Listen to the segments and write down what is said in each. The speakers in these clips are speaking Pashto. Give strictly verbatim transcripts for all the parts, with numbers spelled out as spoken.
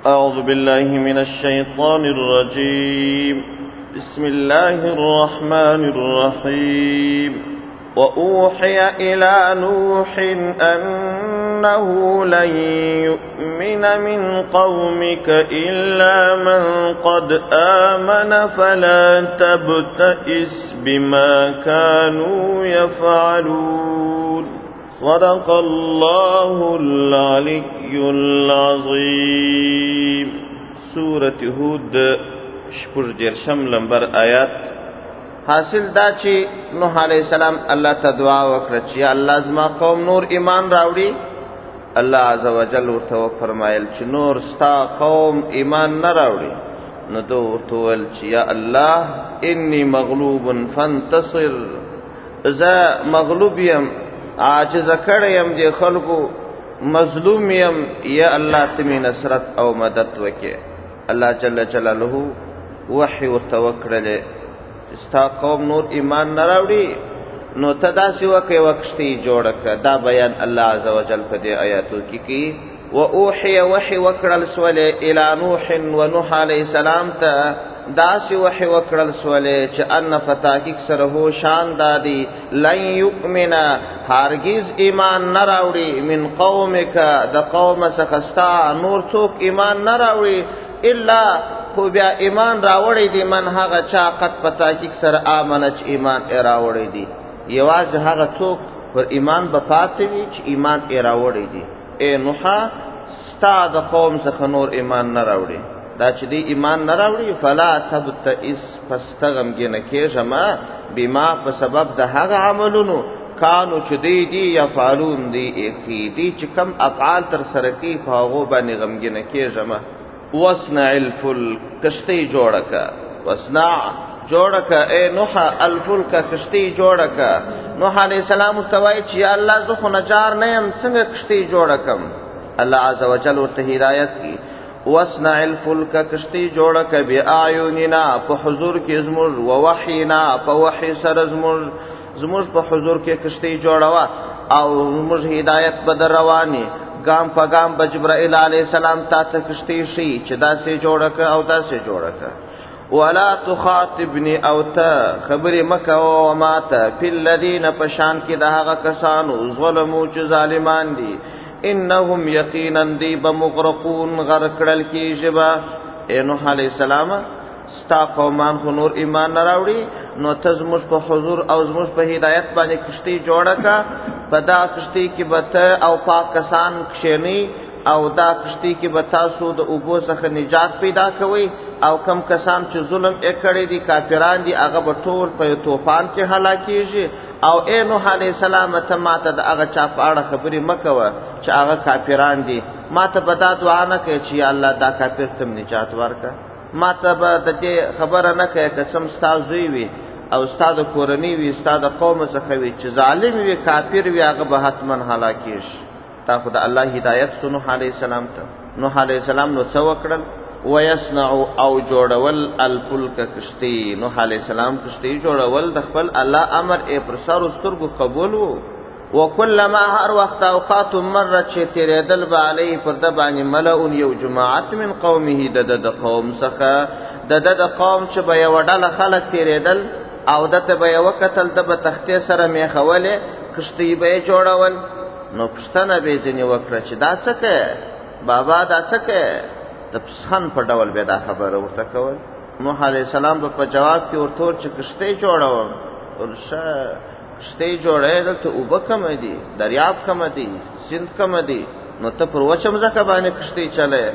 أعوذ بالله من الشيطان الرجيم بسم الله الرحمن الرحيم وأوحي إلى نوح أنه لن يؤمن من قومك إلا من قد آمن فلا تبتئس بما كانوا يفعلون صدق الله العلي العظيم. سورة هود شپږ دېرشم لمبر آیات. حاصل دا چې نوح علیہ السلام الله ته دعا وکړه چې الله زما قوم نور ایمان راوړي. الله عز وجل ورته فرمایل چې نور ستا قوم ایمان نه راوړي. نو دوی ورته وویل چې یا الله انی مغلوب فانتصر، زه مغلوب یم، عاجز کړی یم د خلکو، مظلوم یم، یا الله ته مې نصرت او مدد وکړي. الله جل جلاله وحی ورته وکړلې ستا قوم نور ایمان نه راوړي، نو ته داسې وکړې وکشتي جوړه کړه. دا بیان الله عز وجل په دې آیاتو کې کوي. و اوحی وحی وکړل سولې الی نوح و نوح علیه السلام ته داسې وحی وکړل سولې چې ان فتاکیک سره هو شان دادی لن یؤمن هرگز ایمان نه راوړي من قومک د قوم څخه ستا نور څوک ایمان نه راوړي الا خو بیا ایمان راوړی دی من هغه چا قد په تحقیق سره آمنه چې ایمان یې راوړی دی. یوازې هغه څوک پر ایمان به پاتې وي چې ایمان یې راوړی دی. ای نوحه ستا د قوم څخه نور ایمان نه راوړي، دا چې دی ایمان نه راوړي فلا تبتئس پس ته غمګینه کېږه ما بما په سبب د هغه عملونو کانو چې دی دی یفعلون دی کی دی چې کم افعال تر سره کوي په هغو باندې غمګینه کېږه ما. وصنع الفلک کشتی جوړه که، وصنع جوړه که اے نوح الفلک کشتی جوړه که. نوح علیہ السلام ورته وایي چې یا الله زه خو نجار نه یم، څنګه کشتی جوړه کم؟ الله عز وجل ورته هدایت کی. وصنع الفلک کشتی جوړه که بأعیننا په حضور کې زموږ، و وحینا په وحی سره زموږ، زموږ په حضور کې کشتی جوړوه او زموږ هدایت به در رواني. گام پا گام با جبرائیل علیہ السلام تا تا کشتی شی چې داسې جوړه که او داسې جوړه که. ولا تخاطبنی او تا خبری مکه او ما تا فی الذین پشان کې د هغه کسانو ظلمو چې ظالمان دي انهم یقینا دی بمغرقون غرق کړل کیږي به. اے نوح علیہ السلام ستا قومان خو نور ایمان نه راوړي، نو ته زموږ په حضور او زموږ په هدایت باندې کشتی جوړه که. په دا کشتی کې به ته او پاک کسان کښېنئ او دا کشتی کې به تاسو د اوبو څخه نجات پیدا کوئ، او کم کسان چې ظلم یې کړی دي کافران دي هغه به ټول په طوفان کې هلاکیږي. او اے نوح علیہ السلام ته ما ته د هغه چا په اړه خبرې مه کوه چې هغه کافران دي. ما ته به دا دعا نه کوې چې یا الله دا کافر ته نجات ورکړه. ما ته به د دې خبره نه کوې که څه ستا زوی وي او ستا د کورنۍ وي، ستا د قوم څخه وي چې ظالم وي کافر وي هغه به حتما هلاکیږي. تا خو د الله هدایت سو نوح علیہ السلام ته. نوح علیہ السلام نو څه وکړل؟ ویصنع او جوړول الفلک کشتی. نوح علیہ السلام کشتی جوړول د خپل الله امر یې پر سر سترګو قبول وو. وکلما هر وخت اوقات مره چې تیرېدل به علیه پر د باندې ملؤن یو جماعت من قومه د د قوم څخه د د قوم چې به یوه ډله خلک تیرېدل او دته به یې وکتل د به تختې سره میخولې کشتۍ به یې جوړول. نو پوښتنه به یې ځینې وکړه چې دا څه کوې بابا، دا څه کوې؟ د پسخن په ډول به دا خبره ورته کول. نوح علیہ السلام به په جواب کې ورته وویل چې کشتۍ جوړوم. ورشه کشتۍ جوړی دلته اوبه کمه دي، دریاب کمه دي، سیند کمه دي، نو ته پر وچه مځکه باندې کشتۍ چلی.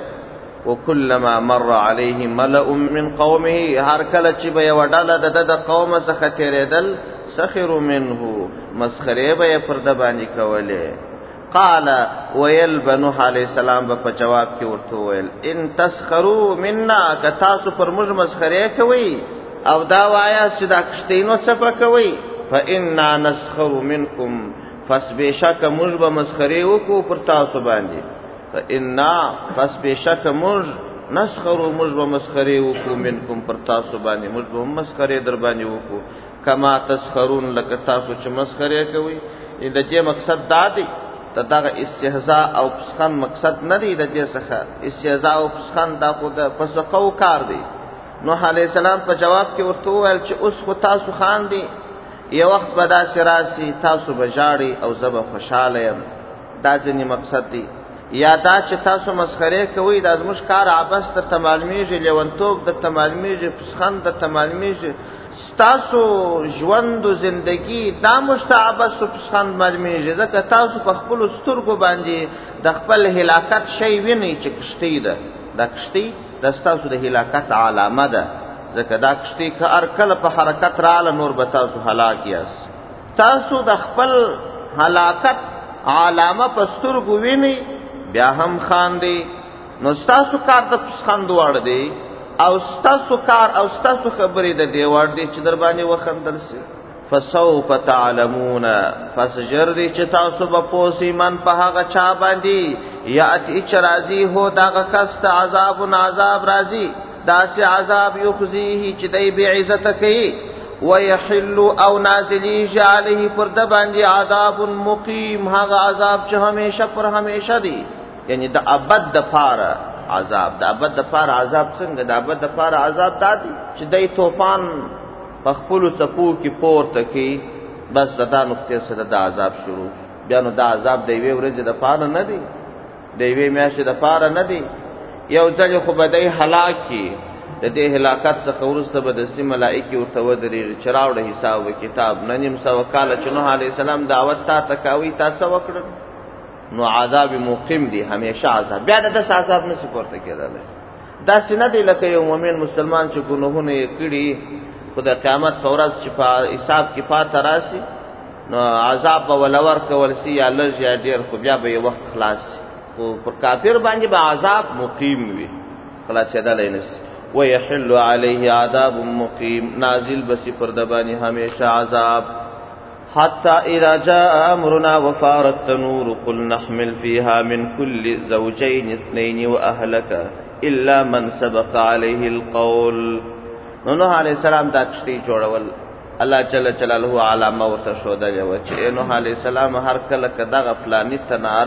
وکلما مر علیه ملأ من قومه هر کله چې به یوه ډله د ده د قومه څخه تېرېدل سخروا منه مسخرې به یې پر ده باندې کولې. قال ویل به نوح علیہ السلام به په جواب کې ورته وویل ان تسخروا منا که تاسو پر موږ مسخرې کوئ او دا وایاست چې دا کشتۍ نو څپه کوئ فانا نسخر منکم پس بېشکه موږ به مسخرې وکړو پر تاسو باندې. فانا پس بېشکه موږ نسخرو موږ به مسخرې وکړو منکم پر تاسو باندې، موږ به هم مسخرې در باندې وکړو کما تسخرون لکه تاسو چې مسخرې کوئ. د دې مقصد دا دی ته دغه استهزاء او پسخند مقصد نه دی د دې څخه. استهزاء او پسخند دا خو د فسقو کار دی. نوح علیہ السلام په جواب کې ورته وویل چې اوس خو تاسو خاندي، یو وخت به داسې راسي تاسو به ژاړئ او زه به خوشحاله یم. دا ځینې مقصد دی. یا دا چې تاسو مسخرې کوئ، دا زموږ کار عبث درته معلومیږي، لیونتوب درته معلومیږي، پسخند درته معلومیږي، ستاسو ژوند و زندگی دا موږ ته عبث و پسخند معلومیږي، ځکه تاسو په خپلو سترګو باندې د خپل هلاکت شی وینئ چې کښتۍ ده. دا کښتۍ دا ستاسو د هلاکت علامه ده، ځکه دا کښتۍ که هر کله په حرکت رااله نور به تاسو هلاک یاست. تاسو د خپل هلاکت علامه په سترګو وینئ بیا هم خاندي، نو ستاسو کار د پسخند وړ دی او ستاسو کار او ستاسو خبرې د دې وړ دی چې در باندې وخندل سي. فسوف تعلمون، فسجر دی چې تاسو به پوه سئ من په هغه چا باندې یاتی چې راځي هو دغه کس ته عذاب عذاب راځي، داسې عذاب یخزیه چې دی بې عزته کوي، ويحل او نازلیږي علیه پر ده باندې عذاب مقیم، هغه عذاب چې همیشه پر همیشه دی، یعنی د ابد د پاره عذاب. د ابد د پاره عذاب څنګه؟ د ابد د پاره عذاب دادی چې دای طوفان په خپلو څپو کې پورته کوي، بس د دا نقطې سره د عذاب شروع. بیا نو دا عذاب د یوې ورځې د پاره نه دی، د یوې میاشتې د پاره نه دی، یو ځل خو به دی هلاک کي. د دې هلاکت څخه وروسته به داسې ملائکې ورته ودرېږي چې راوړه حساب و کتاب. نه نیم سوه کاله چې نوح علیه السلام دعوت تا ته کوي، تا څه وکړل؟ نو عذاب مقیم دی، همیشه عذاب. بیا د داسې عذاب نشي پورته کېدلی. داسې نه دی لکه یو مؤمن مسلمان چې ګناهونه یې کړي، خو د قیامت په ورځ چې په حساب کې پاته راسي نو عذاب به وله ورکول سي، یا لږ یا ډېر، خو بیا به یې وخت خلاص سي. خو پر کافر باندې به عذاب مقیم وي، خلاصېدلی نه سي. ويحل عليه عذاب مقيم، نازل بسی پر دبانی ہمیشہ عذاب. حتى اذا جاء امرنا وفارت التنور قل نحمل فيها من كل زوجين اثنين واهلك الا من سبق عليه القول. نوح علیہ السلام دا کشتی جوړول الله جل جلاله علامه ورته ښودلې وه چې نوح علیہ السلام هر کله که دغه فلاني تنار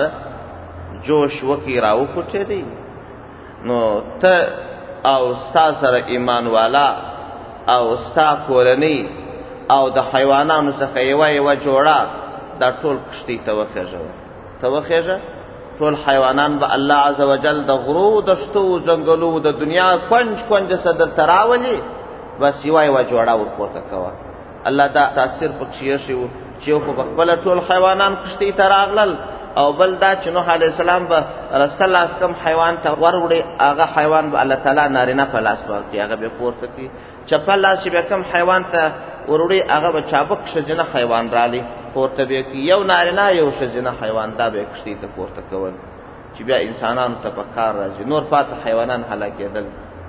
جوش وکي راوخوټېدی نو ته او ستا سره ایمان والا او ستا کورنۍ او د حیوانانو څخه یوه یوه جوړه دا ټول کښتۍ ته وخېژه ته وخېژه ټول حیوانان به الله عز وجل د غرو دشتو ځنګلو د دنیا کونج کونج څخه درته راولي، بس یوه یوه جوړه ورپورته کوه. الله دا تاثیر پکښې ایښی و چې یو خو پخپله ټول حیوانان کښتۍ ته راغلل، او بل دا چې نوح علیه السلام به رسته لاس کم حیوان ته وروړي، هغه حیوان به الله تعالی نارینه په لاس ورکړي، هغه به پورته کړي. چپه لاس چې به کم حیوان ته وروړي هغه به چابک ښځینه حیوان رالی پورته به کړي، یو نارینه یو ښځینه حیوان، دا به یې کښتۍ ته پورته کول چې بیا انسانانو ته په کار راځي. نور پاته حیوانان هلاکېدل.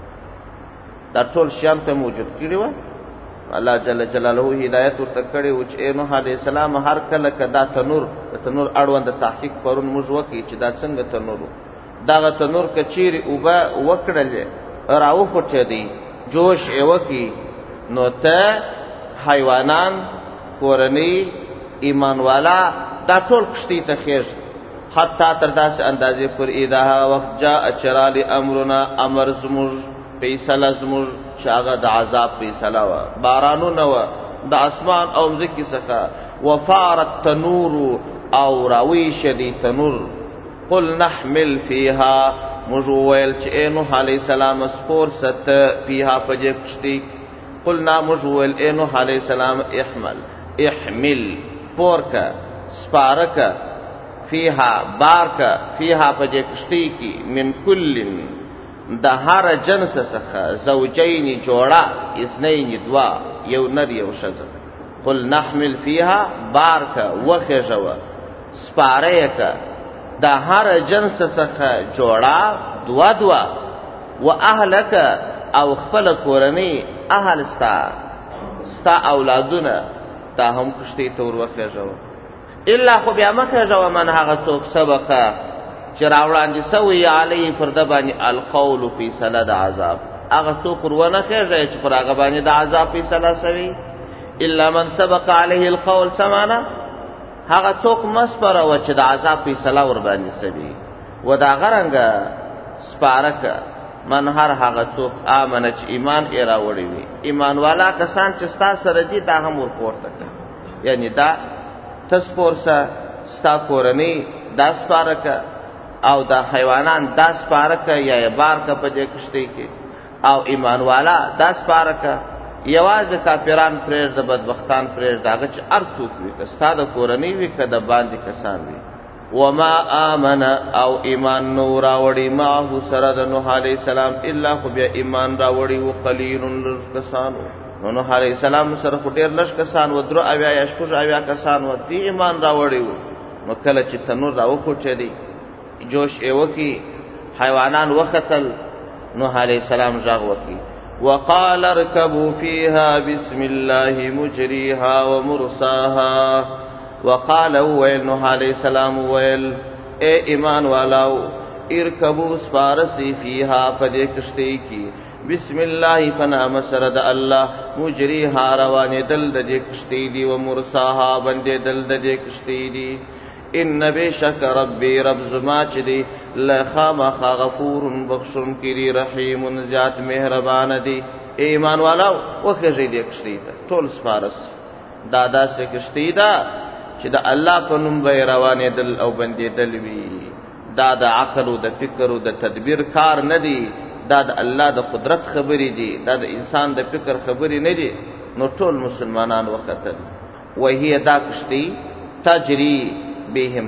دا ټول شیان ته موجود کړي وه. الله جل جلاله هدایت ورته کړی و چې نوح علیه السلام هر کله که دا تنور د تنور اړوند تحقیق پرون موږ وکړي چې دا څنګه تنور و. دغه تنور که چیرې اوبه وکړلې راوخوټېدی جوش یې وکړي نو ته حیوانان کورنۍ ایمان والا دا ټول کښتۍ ته خېږي. حتی تر داسې اندازې پورې اذا هغه وخت جاء چې رالی امرنا امر زموږ فیصله زموږ چې هغه د عذاب فیصله وه، بارانونه وه د اسمان او مځکې څخه. وفارت تنور او راویښه دی تنور. قل نحمل فیها موږ وویل چې ای نوح علیه السلام سپور سته فیها په دې کښتۍ. قلنا موږ وویل ای نوح علیه السلام احمل احمل پورکه سپارکه فیها بارکه فیها په دې کښتۍ کې من کلن د هر جنس څخه زوجین جوړه اثنین دوا یو نر یو ښځه. قل نحمل فیها بارکه وخېژوه سپاره د هر جنس څخه جوړه دوا دوا و اهلک او خپل کورنۍ اهل ستا ستا اولادونه تا هم کښتۍ ته ور وخېژوه. الا خو بیا مه خېژوه من هغه څوک سبقه چې راوړاندې سوی علیه پر ده باندې القول فیصله د عذاب، هغه څوک ور ونه خېژئ چې پر هغه باندې د عذاب فیصله سوي. الا من سبق علیه القول څه معنا؟ هغه څوک مسپره و چې د عذاب فیصله ور باندې سوي و دا غرنګه سپارکه من هر هغه څوک امنه چې ایمان یې راوړی وي ایمان والا کسان چې ستا سره دي دا هم ورپورته کړه یعنی دا تسپورسه ستا کورنۍ دا سپارکه او دا حیوانان دا سپارکه یا یې بار که په دې کښتۍ کې او ایمان والا دا سپارکه یوازې کافران پرېږده بدبختان پرېږده هغه چې هر څوک وي که ستا د کورنۍ وي که د باندې کسان وي وما آمن او ایمان نو راوړي معه سره د نوح علیه السلام الا خو بیا ایمان راوړي و قلیل لږ کسانو نو نوح علیه السلام سره خو ډېر لږ کسان و درو اویا یا شپږ اویا کسان و دی ایمان راوړي و نو کله چې تنور راوخوټېدی جوش یې وکړي حیوانان وختل نوح علیه السلام غږ وکړي وقال اركبوا فيها بسم الله مجريها ومرساها وقال ويل نوح علیہ السلام ويل اے ایمان والاو اركبوا سپارسی فيها پدې کشتی کی بسم الله فنام سرد الله مجريها روان دل د دې کشتی دی ومرساها بندې دل د دې کشتی دی ان بشک ربي رب زما چې دی لخامخ غفور بخشن کری رحیم ذات مهربان دی ایمان والاو وخه دې کشتی ته ټول سپارس دادا سے کشتی دا چې د الله په نوم به روانې دل او بندې دل وي دا د عقل او د فکر او د تدبیر کار نه دی دا د الله د قدرت خبرې دي دا د انسان د فکر خبرې نه دي نو ټول مسلمانان وختل وهي دا کشتی تجری بهم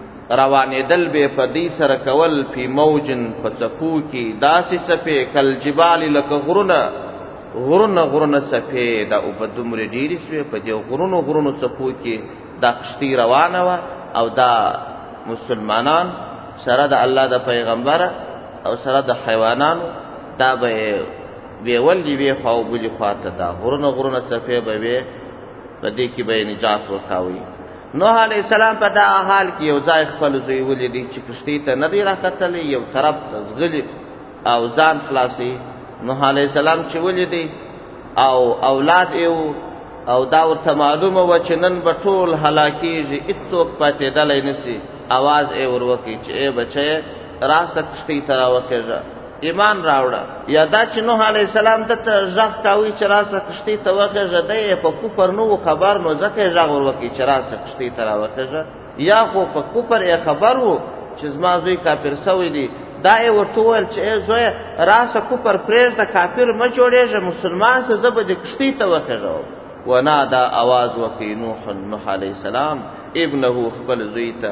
روانې دل به په دې سره کول په موجن په څپو کې داسې څپې کل جبال لک غرونه غرونه غرونه څپې دا او په دومره ډېرې شوې په دې غرونو غرونو څپو کې دا کشتی روانه وه او دا مسلمانان سره د الله د پیغمبر او سره د حیوانانو دا به بیول دی وی خو بلی خواته دا غرونه غرونه څپې به وي په دې کې به نجات ورکاوي نوح علیہ السلام په دا حال کې یو ځای خپل زوی ولیدي چې کشتی ته نه دی راختلی یو طرف ته ځغلي او ځان خلاصي نوح علیہ السلام چې ولیدي او اولاد یو او دا ورته معلومه و چې نن به ټول هلاکیږي هېڅوک پاتېدلی نسي اواز یې ور وکړي چې ای بچی راسه کښتۍ ته راوخېږه ایمان راوړه یا دا چې نوح علیه السلام دته غږ کاوي چې راسه کښتۍ ته وخېږه دی یې په کفر نه و خبر نو ځکه یې غږ ور وکړي چې راسه کښتۍ ته راوخېږه یا خو په کفر یې خبر و چې زما زوی کافر سوی دی دا یې ورته وویل چې ای زویه راسه کفر پرېږده کافر مه جوړېږه مسلمان سه زه به دې کښتۍ ته وخېږم ونادا آواز وکي نوح نوح علیہ السلام ابنه خپل زوی ته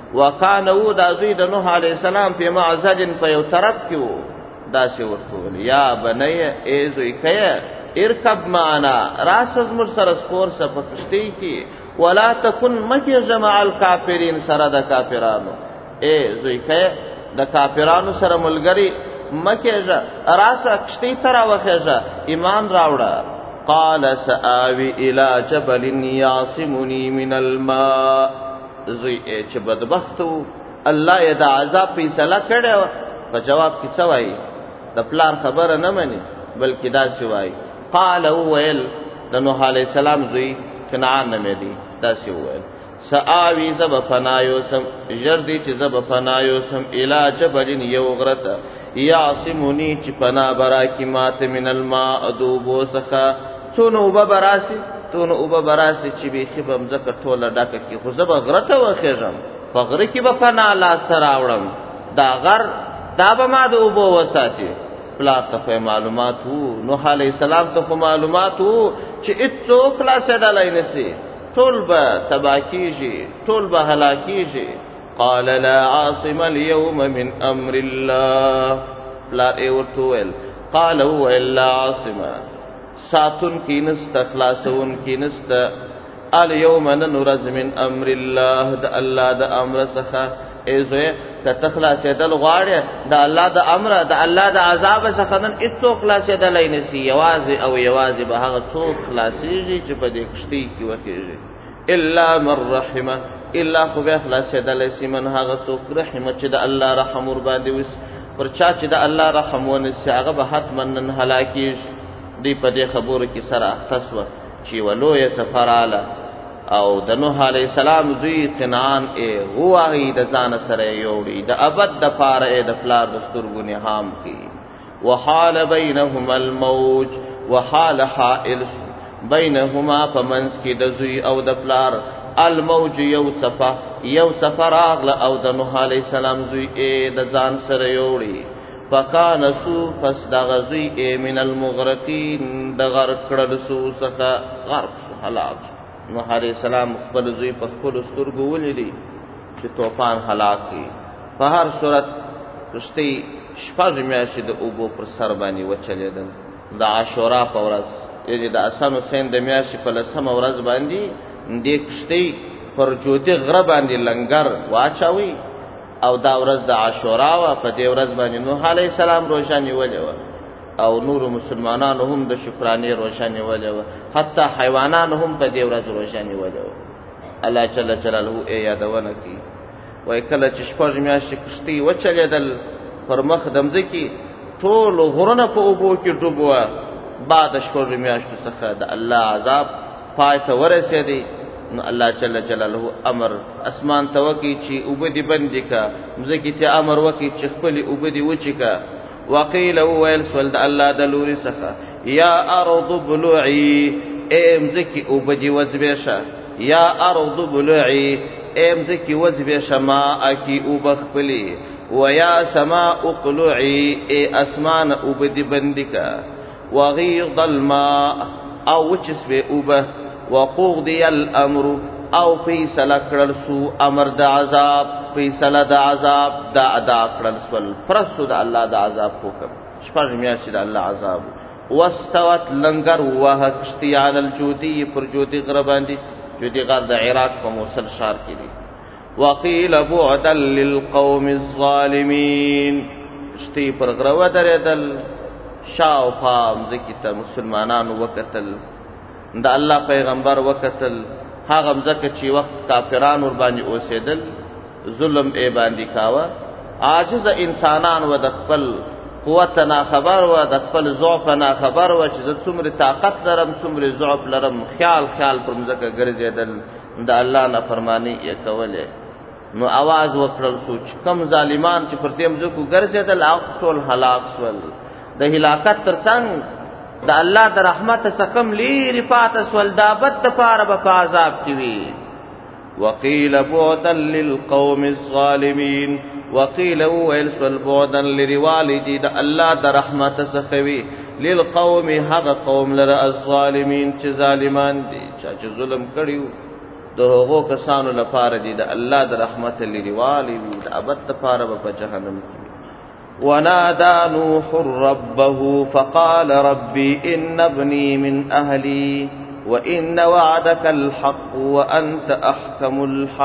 وکانه دا زوی د نوح علیہ السلام په معزل په یو طرف کې وو دا سی ورته یا بنی ای زوی کیا ارکب معنا راسز مر سره سپور سره پکشتي کې ولا تکن مکه جمع الکافرین سره د کافرانو ای زوی کیا د کافرانو سره ملګری مکه راسه کشتي تر واخېږه ایمان راوړه قال سآوي الى جبل يعصمني من الماء زوی چې بدبختو الله یې د عذاب فیصله کړې په جواب کې څه وایي د پلار خبره نه مني بلکې دا څه وایي قال ويل د نوح علیہ السلام زوی کنعان نومې دی دا څه ویل سآوي زب فنایوسم جردی چې زب فنایوسم الى جبل یو غرته یعصمني چې پنا برا کی مات من الماء دوبو سخه څونه وبه براسی څونه وبه براسی چې به خبم زکه ټوله ډکه کی خو زب غرته وخېږم په غره کې به پنا لاس راوړم دا غر دا به ما د وبو وساتي پلار ته معلومات وو نوح علیہ السلام ته معلومات وو چې هېڅوک لا سدلای نسی ټول به تبا کیږي ټول به هلاکیږي قال لا عاصم اليوم من امر الله لا اورتويل قال هو الا عاصم ساتن کی نست خلاصون کی نست اليوم نرز من امر الله د الله د امر څخه ایزه ته تخلاص دل غواړي د الله د امر د الله د عذاب څخه نن هیڅوک خلاص دل نه نسی یوازې او یوازې به هغه څوک خلاصيږي چې په دې کشتۍ کې وکیږي الا من رحمه الا خو به خلاص دل سیمن هغه څوک رحمت چې د الله رحم ور باندې وس پر چا چې د الله رحم ونسی هغه به حتما نن هلاکیږي دی په دې خبرو کې سره اختص و چې ولوی سفراله او د نوح علیہ السلام زوی قنعان ای غواغی د ځان سره یوړي د ابد د پاره د پلار د سترګو نهام کی وحال بینهما الموج وحال حائل بینهما فمنس کی د زوی او د پلار الموج یو صفه یو صفه راغله او د نوح علیہ السلام زوی ای د ځان سره یوړي فکان سو پس د غزوی ای من المغرقین د غرق کړل سو څخه غرق سو هلاک نوح علیہ السلام خپل زوی په خپل سترګو ولیدي چې طوفان هلاک کی په هر صورت کشتی شپږ میاشتې د اوبو پر سر باندې وچلیدل د عاشورا په ورځ یعنی د اسن حسین د میاشتې په لسمه ورځ باندې دې کشتی پر جودي غره باندې لنګر واچوي او دا ورځ د عاشورا وا په دې ورځ باندې نوح علیہ السلام روشنی ولې او نور مسلمانانو هم د شکرانه روشنی ولې حتی حیوانانو هم په دې ورځ روشنی ولې الله جل جلاله ای یادونه کی وای کله چې شپږ میاشتې کشتی وچلیدل پر مخ دمځ کی ټول غرونه په اوبو کې ډوبوا بعد شپږ میاشتو څخه د الله عذاب پای ته ورسېدی نو الله جل جلاله امر اسمان ته وکي چې اوبدي بندي کا مزکی ته امر وکي چې خپل اوبدي وچی کا وقيل ويل سول د الله د لوري څخه یا ارض بلوعي امزکی اوبدي وزبېشه یا ارض بلوعي امزکی وزبېشه ما اکی وبخپلي ويا سماء اقلعي اي اسمان اوبدي بندي کا وغيض الماء او وچس به اوبه وقضي الامر او فیصله کړل سو امر د عذاب فیصله د عذاب دا ادا کړل سول پرسو د الله د عذاب حکم شپږ میاشتې د الله عذاب واستوت لنګر وه کشتی علی الجودی پر جودی غره باندې جودی غر د عراق په موصل شهر کې دی وقيل بعدا للقوم الظالمين کشتی پر غره ودرېدل شاو پام ځکه مسلمانانو وکتل د الله پیغمبر وکتل هغه ځکه چې وخت کافرانو ور باندې اوسېدل ظلم ای باندې کاوه عاجز انسانان و د خپل قوت نه خبر و د خپل ضعف نه خبر و چې د څومره طاقت لرم څومره ضعف لرم خیال خیال پر ځکه ګرځېدل د الله نه فرمانی یې کوله نو आवाज وکړل سوچ کم ظالمان چې پر دې مزکو ګرځېدل او ټول هلاک شول د هلاکت ترڅنګ د الله د رحمت څخه لري پاتې سول دا بد د پاره په عذاب کې وی وقيل بعدا للقوم الظالمين وقيل ويل بعدا للوالدي د الله د رحمت څخه وی للقوم هغه قوم لره الظالمين چې ظالمان دي چې ظلم کړیو د هغو کسانو لپاره دي د الله د رحمت لري د ابد لپاره په جهنم کې ونادى نوح ربه فقال ربي إن ابني من أهلي وإن وعدك الحق وأنت أحكم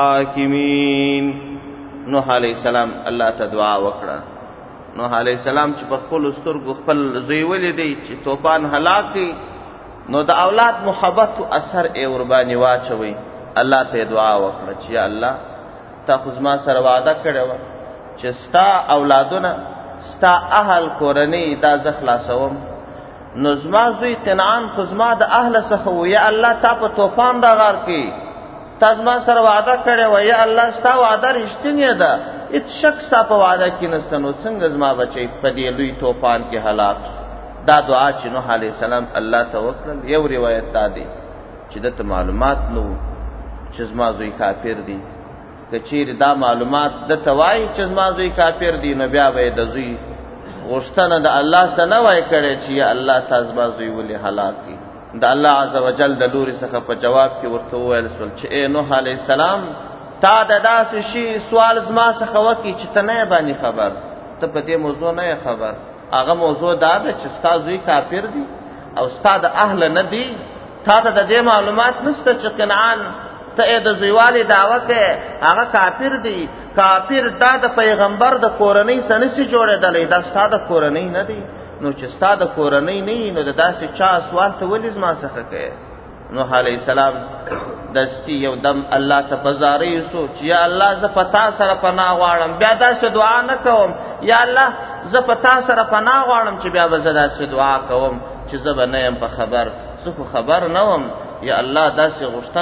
الحاكمين نوح عليه السلام الله تدعا وکړه نوح عليه السلام چې په خپل سترګو خپل زوی ولیدي چې طوفان هلاکي نو د اولاد محبت او اثر ای ور باندې واچوي الله ته دعا وکړه چې الله تا خو ما سره وعده کړو چې ستا اولادونه ستا اهل کورنی دا ز خلاصوم نو زما زوی قنعان خو زما د اهل څخه و یا الله تا په طوفان را غار کی تا زما سره وعده کړی و یا الله ستا وعده رښتینی ده هیڅ شک ستا په وعده کې نشته نو څنګه زما بچی په دې لوی طوفان کې هلاک دا دعا چې نوح علیه السلام الله ته وکړل یو روایت دا دی چې دته معلومات نو چې زما زوی کافر دی کچیر دا معلومات د توای چې زما زوی کافر دی نو بیا به د زوی غشتنه د الله سره وای کړي چې الله تاسو با زوی ولې هلاک کی د الله عزوجل د لوري څخه په جواب کې ورته ویل سول چې اے نوح علی السلام تا د داس شي سوال زما څخه وکي چې ته نه باندې خبر ته په دې موضوع نه خبر هغه موضوع دا ده چې ستا زوی کافر دی او ستا د اهل نه دی تا ته د دې معلومات نشته چې قنعان ته د زویوالي دعوه کې هغه کافر دی کافر دا د پیغمبر د کورنۍ سنسي جوړېدلې دا ستاد کورنۍ نه دی نو چې ستاد کورنۍ نه نو د داسې چا سوال ته ولې زما څخه کوي نوح علیہ السلام دستی یو دم الله ته بازارې سوچ یا الله ز پتا سره پناه غواړم بیا داسې دعا نه کوم یا الله ز پتا سره پناه غواړم چې بیا به زه داسې دعا کوم چې زه به نه يم په خبر زه خو خبر نه وم یا الله داسې غوښتنه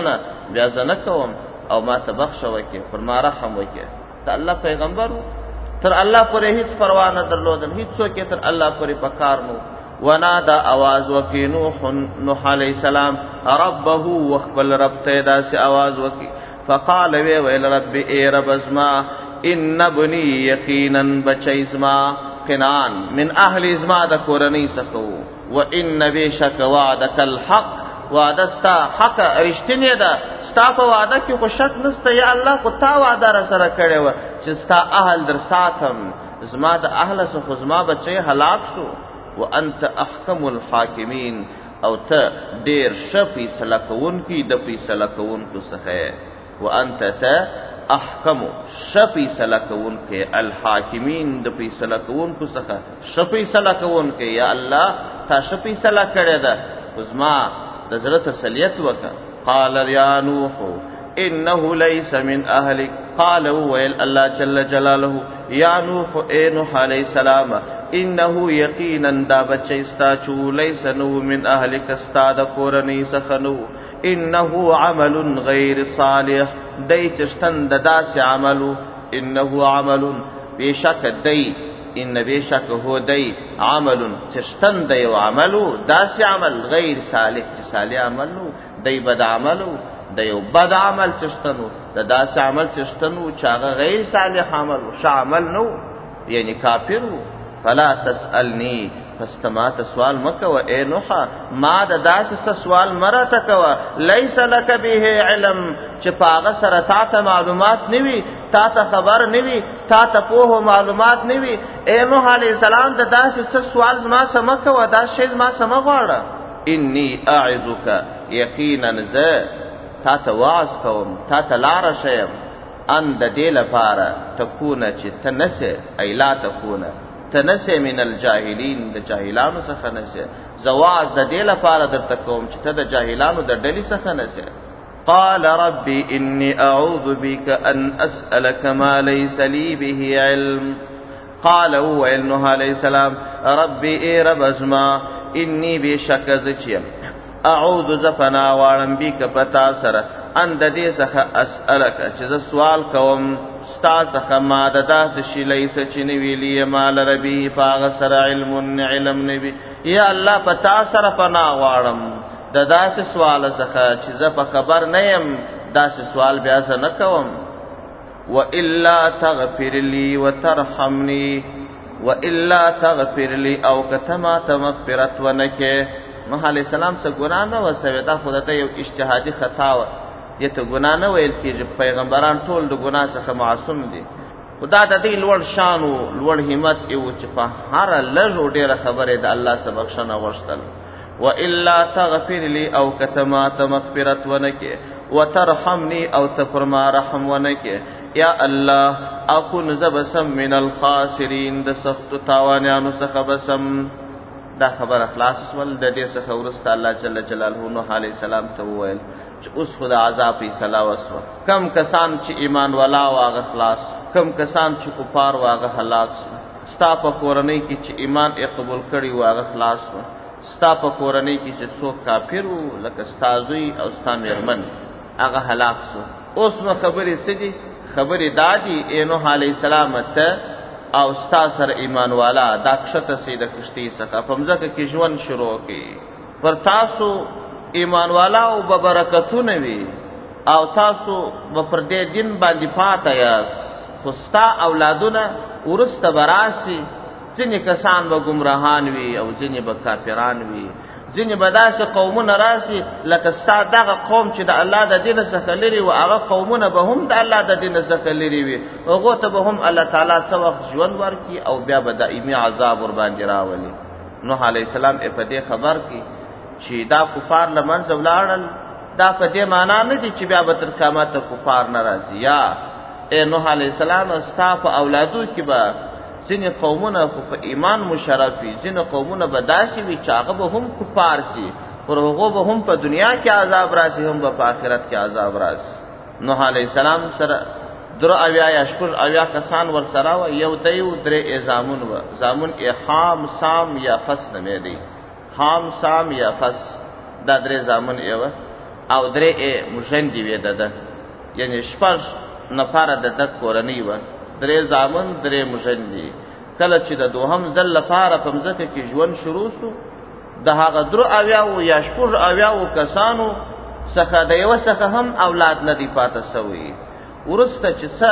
بیا زه نه کوم او ما ته بخښه وکړې، پر ما رحم وکړې. ته الله پیغمبر و، تر الله پورې هیڅ پروا نه درلودل، هیڅوک یې تر الله پورې په کار نو. ونادا آواز وکړي نوح نوح علیہ السلام ربه وخبل رب ته داسې آواز وکړي. فقال وی ویل رب ای رب ازما ان ابنی یقینا بچی ازما قنان من اهل ازما د کورنۍ څخه و ان بشک وعدک الحق وعده ستا حق رښتینی ده، ستا په وعده کې خو شک نسته یا الله، خو تا وعده را سره کړې وه چې ستا اهل در ساتم، زما د اهله څخه زما بچی هلاک شو. وانت احکم الحاکمین او ته ډیر ښه فیصله کوونکی د فیصله کوونکو څخه، وانت ته احکم ښه فیصله کوونکی الحاکمین د فیصله کوونکو څخه ښه فیصله کوونکی. یا الله تا ښه فیصله کړې ده، زما د زړه تسلیت وکړه. قال یا نوح انه ليس من اهلك، قال ویل الله جل جلاله یا نوح اے نوح علیہ السلام انه یقینا دا بچی ستا چو لیس نو من اهلک ستا د کورنۍ څخه نو، انه عمل غیر صالح دی چشتن د داسې عملو، انه عمل بیشک دی ان بیشک هو دی عمل چشتن دی و عملو داسې عمل غیر صالح چې صالح عمل نو، دی بد عملو د یو بد عمل چشتنو، د داسې عمل چشتنو چې هغه غیر صالح عمل و، ښه عمل نو یعنی کافر و. فلا تسألنی پس ته ما ته سوال مه کوه اے نوح، ما د داسې څه سوال مه راته کوه لیس لک به علم چې په هغه سره تا ته معلومات نه وي، تا ته خبر نه وي، تا ته پوه معلومات نه وي. اے نوح علیہ السلام د داسې څه سوال زما څه مه کوه، دا شی زما څه مه غواړه. انی اعظک یقینا زه تا ته وعظ کوم، تا ته لاره ښیم، ان د دې لپاره تکونه چې ته نسې ای لا تکونه ته نسې من الجاهلین د جاهلانو څخه نسې، زه وعظ د دې لپاره درته کوم چې ته د جاهلانو د ډلې څخه نسې. قال ربي انی اعوذ بک ان اسألک ما لیس لی به علم، قال ویل نوح علیہ السلام ربي ای رب ازما انی بشک زه چیم اعوذ زفنا وارم بیک پتا سره ان د دې څخه اسألک چې زه سوال کوم ستا څخه ما د داسې شي لیس چې نه ویلي ما لره به په هغه سره علم علم نه وي. یا الله په تا سره پناه غواړم د داسې سوال څخه چې زه په خبر نه یم، داسې سوال بیا زه نه کوم. والا تغفر لي وترحمني، والا تغفر لي او که ما ته مغفرت ونکې. نوح علیہ السلام څه ګناه نه وه سوې، دا خو د ده یو اجتهادي خطا وه، دې ته ګناه نه ویل کېږي، پیغمبران ټول د ګناه څخه معصوم دي. خو دا د دې لوړ شان و لوړ همت یې و چې په هره لږ و ډېره خبره د الله څخه بخښنه غوښتل. والا تغفر لي او که ته ما ته مغفرت ونکې، وترحمني او ته پر ما رحم ونکې. یا الله اكن زه بسم من الخاسرین د سختو تاوانیانو څخه بسم. دا خبر اخلاص ول د دې څخه ورسته الله جل جلاله نوح علیہ السلام ته وویل چې اوس خدا عذاب فیصله وسوه، کم کسان چې ایمان والا واغه خلاص، کم کسان چې کفار واغه هلاک شو. ستا په کورنۍ کې چې ایمان یې قبول کړي واغه خلاص شو، ستا په کورنۍ کې چې څوک کافر وو لکه ستا زوی او ستا میرمن هغه هلاک شو. اوس نو خبرې څه دي؟ خبرې دا دي ای نوح علیہ السلام ته او ستا سره ایمان والا دا کښته سي د کشتۍ څخه په مځکه کې ژوند شروع کړي. پر تاسو ایمان والا او ببرکتونه وي او تاسو به پر دې دین باندې پاته یاست، خو ستا اولادونه ورسته به راسي، ځینې کسان به ګمراهان وي او ځینې به کافران وي، ځینې به داسې قومونه راسي لکه ستا دغه قوم چې د الله د دین څخه لري و، هغه قومونه به هم د الله د دین څخه لري وي، هغو ته به هم الله تعالی څه وخت ژوند ورکړي او بیا به دایمي عذاب ورباندې راولي. نوح علیہ السلام یې په دې خبر کړي چې دا کفار له منځه ولاړل، دا په دې معنا نه دي چې بیا به تر قیامته کفار نه راځي. یا ای نوح علیہ السلام ستا په اولادو کې به ځینې قومونه خو په ایمان مشرف وي، ځینې قومونه به داسې وي چې هغه به هم کفار سي، پر هغو به هم په دنیا کې عذاب راسي، هم به په آخرت کې عذاب راسي. نوح علیہ السلام سره درې اویا یا شپږ اویا کسان ور سره وه، یو دی و درې زامن وه، زامن یې حام سام یا فس نومېدی، حام سام یا فس دا درې زامن یې وه. او درې مژندې وې دده، یعنی شپږ نفره د دک کورنۍ وه، درې زامن درې مژندې. کله چې د دوهم ځل لپاره په مځکه کې ژوند شروع سو، د هغه درو اویاو یا شپږ اویاو کسانو څخه د یوه څخه هم اولاد نه دی پاته سوی. وروسته چې څه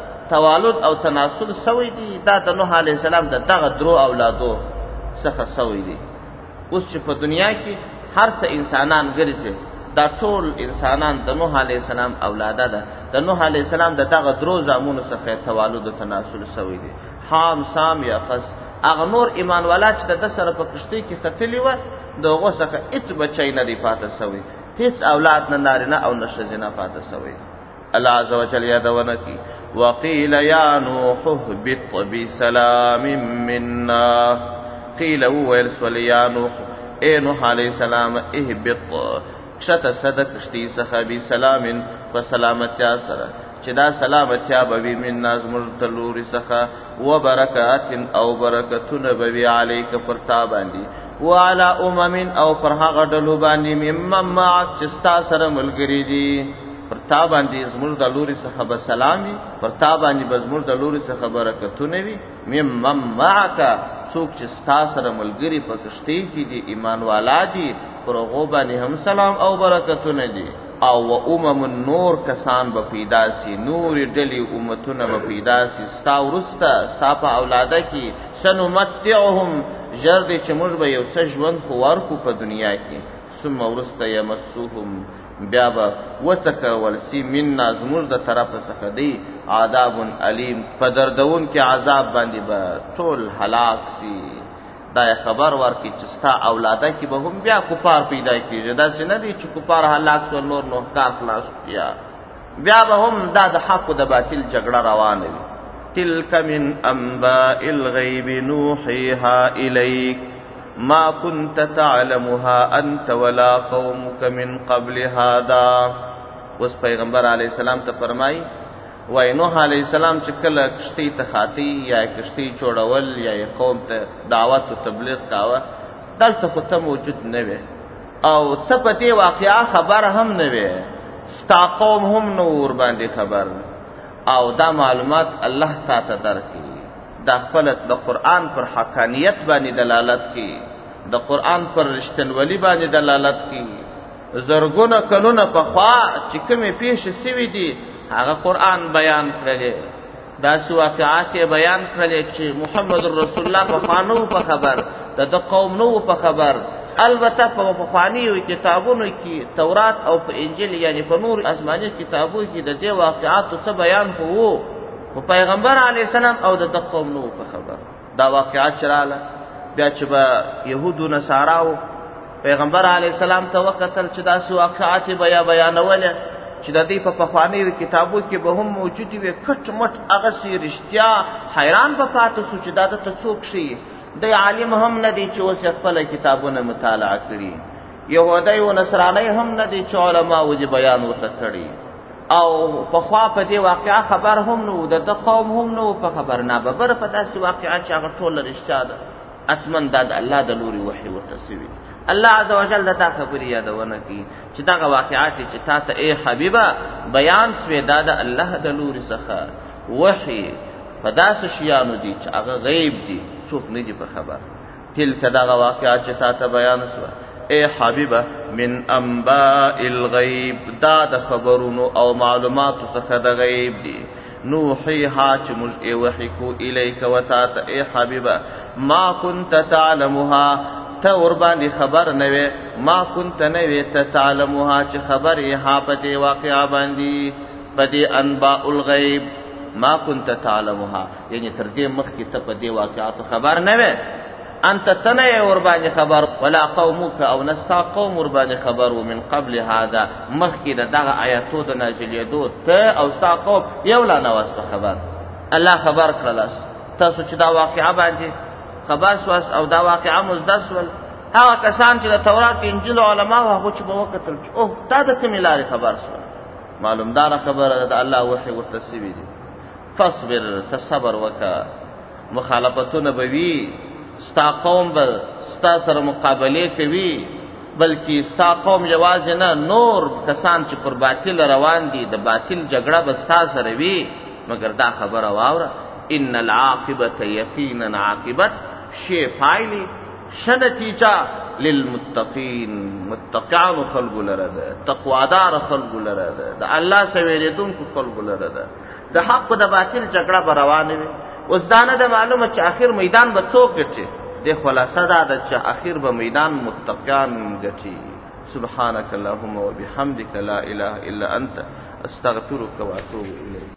توالد او تناسل سوی دی، دا د نوح علیه السلام د دغه درو اولادو څخه سوی دی. اوس چې په دنیا کې هر څه انسانان ګرځي، دا ټول انسانان د نوح علیه السلام اولاده ده. د نوح علیه السلام د دغه درو زامنو څخه توالد او تناسل سوی دی. حام، سام یا فس. هغه نور ایمان والا چې د سره په کشتۍ کې ختلی و، د هغو څخه هیڅ بچی نه دی پاته سوی، هیڅ اولاد نه نارینه او نه ښځینه پاته سوی. الله عز وجل یادونه کی وقیل یا نوح اهبط بسلام منا. قیل وویل سول یا نوح اے نوح علیہ السلام اهبط کشته صدق کشتی څخه بسلام په سلامتیا سره، چې دا سلامتیا به وي منا زموږ د لوري څخه، و برکات او برکتونه به وي علیک پر تا باندې، وعلى امم او پر هغه ډلو باندې ممن معک چې ستا سره ملګري دي. پر تا باندې زموږ د لوري څخه به سلام وي، پر تا باندې به زموږ د لوري څخه برکتونه وي. ممن معک څوک چې ستا سره ملګري په کشتۍ کې دي، ایمان والا دي، پر هغو باندې هم سلام او برکتونه دي. او و امم نور کسان به پیدا سی، نورې ډلې امتونه به پیدا سی ستا وروسته، ستا په اولاده کې. سنمتعهم ژر دی چې موږ به یو څه ژوند خو ورکو په دنیا کې. ثم وروسته یمسوهم بیا به وڅکول سی منا زموږ د طرفه څخه دی عذاب علیم، په دردون کې عذاب باندې به ټول هلاک سی. دا خبر ورکړي چې ستا اولاده کې به هم بیا کفار پیدا کېږي، داسې نه دی چې کفار هلاک سول نور نو کار خلاص کیا، بیا به هم دا د حق او د باطل جګړه روانه وي. تلک من انباء الغیب نوحیها الیک ما كنت تعلمها انت ولا قومك من قبل هذا. اوس پیغمبر علیه السلام ته فرمایي وای نوح علیہ السلام چې کله کشتی ته خاطی یا کشتی جوړول یا قوم ته دعوت او تبلیغ کاوه، دلته خو ته موجود نه وې او ته په دې واقعا خبر هم نه وې، ستا قوم هم نو ور باندې خبر، او دا معلومات الله تعالی درکړي. دا خپل د قرآن پر حقانیت باندې دلالت کوي، د قرآن پر رښتینولي باندې دلالت کوي. زرګونه کلونه پخوا چې کومې پیښې سوي دي هغه قرآن بیان کړلې، داسې واقعات یې بیان کړلې چې محمد رسول الله پخوا نه و په خبر، د ده قوم نه و په خبر. البته په پخوانیو کتابونو کې تورات او په انجیل یعنی په نور آسماني کتابونو کې د دې واقعاتو څه بیان خو و، خو پیغمبر علیه السلام او د ده قوم نه و په خبر. دا واقعات چې راغله بیا چې به یهودو نصاراو پیغمبر علیه السلام ته وکتل چې داسې واقعات یې بیا بیانولې چې د دې په پخوانیو کتابو کې به هم موجودې وي، کټ مټ هغسې رښتیا حیران به پاته سو چې دا دته څوک شي. دی عالم هم نه دی چې اوس یې خپله کتابونه مطالعه کړي، یهودی و نصرانی هم نه دی چې علماو دې بیان ورته کړي، او پخوا په دې واقعه خبر هم نه و، د ده قوم هم نه و په خبر. ناببره په داسې واقعه چې هغه ټوله رښتیا ده، حتمن دا د الله د لوري وحي ورته سوي. الله عز وجل دا خبرې یادونه کوي چې دغه واقعات چې تا ته ای حبیبه بیان سوې دا د الله د لوري څخه وحي په داسې شیانو دي چې هغه غیب دي، څوک نه دي په خبر. تلک دغه واقعات چې تا ته بیان سوه ای حبیبه من انباء الغیب، دا د خبرونو او معلوماتو څخه د غیب دي. نوحیها چې موږ ای وحي کو الیک و تا ته ای حبیبه ما كنت تعلمها، ته ور باندې خبر نه وې، ما كنت نه وې ته تعلمها چې خبر یې ها په دې واقعه باندې، په دې انباء الغیب ما كنت تعلمها، یعنی تر دې مخکې ته په دې واقعاتو خبر نه وې، انت ته نه ور باندې خبر، ولا قومک او نستا قوم ور باندې خبر و من قبل هذا، مخکې د دغه آیاتو د نازلېدو ته او ستا قوم یو لا نه واس په خبر. الله خبر کړلاس تاسو چې دا واقعه باندې خبر سواس او دا واقعه مزده سول، هغه کسان چې د تورات انجیل علما و هغه چې به وکتل چې اوه دا د کومې لارې خبر سول، معلوم داره خبره ده د الله وحي ورته سوي دي. فاصبر ته صبر وکړه، مخالفتونه به وي، ستا قوم به ستا سره مقابلې کوي، بلکې ستا قوم یوازې نه نور کسان چې پر باطل روان دي د باطل جګړه به ستا سره وي مگر دا خبره واوره ان العاقبت یقینا عاقبت شی پایلی ش نتیجه للمتقین متقیان خلق لره ده تقوادار خلق لره ده د الله سویریدونکو خلق لره ده د حق د باطل جګړه به روانه وي اوس دانه د معلومه چې اخر میدان به څوک ګټي د خلاصه دا ده چې اخر به میدان متقیان ګټي سبحانك اللهم وبحمدك لا اله الا انت استغفرك واتوب الیک